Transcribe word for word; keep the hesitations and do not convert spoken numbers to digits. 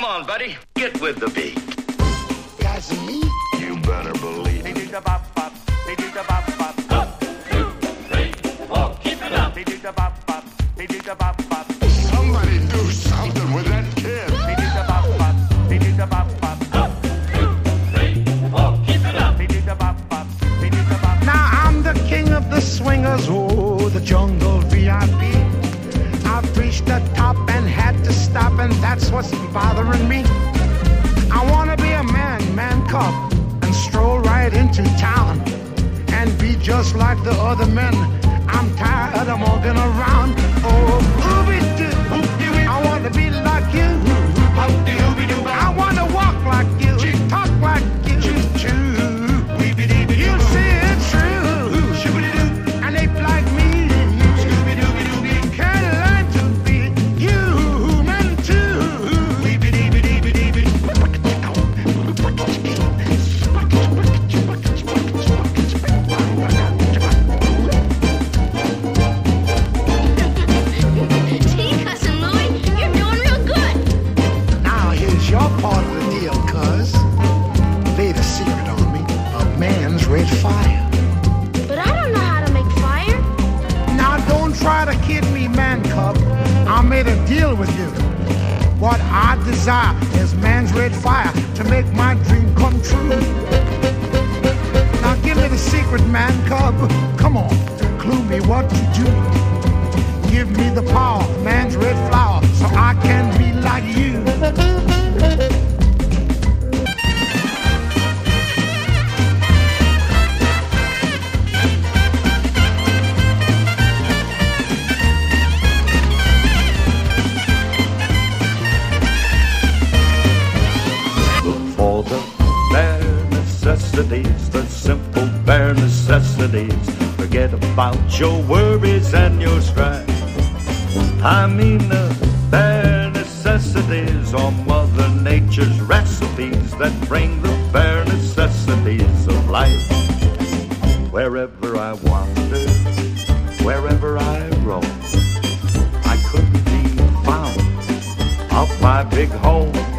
Come on, buddy. Get with the beat. Guys and me? You better believe it. Somebody do something with that kid. Now I'm the king of the swingers, oh, the jungle V I P. I've reached the top and had to stop, and that's what's bothering me. I wanna be a man, man cub, and stroll right into town and be just like the other men. I'm tired of walking around. Oh, ooby-doo, I wanna be like you. I wanna walk like you, talk like you, too. You see it's true, and ape like me. Can learn to be human too. Gee, Cousin Louie, you're doing real good. Now here's your part of the deal, cuz. Lay the secret on me of man's red fire. But I don't know how to make fire. Now don't try to kid me, man cub. I made a deal with you. What I desire is man's red fire to make my dream come true. Now give me the secret, man cub. Come on, clue me what to do. Give me the power of man's red flower so I can be like you. For the bare necessities, the simple bare necessities. Forget about your worries and your strife. I mean the bare necessities are Mother Nature's recipes that bring the bare necessities of life. Wherever I wander, wherever I roam, I couldn't be found off my big home.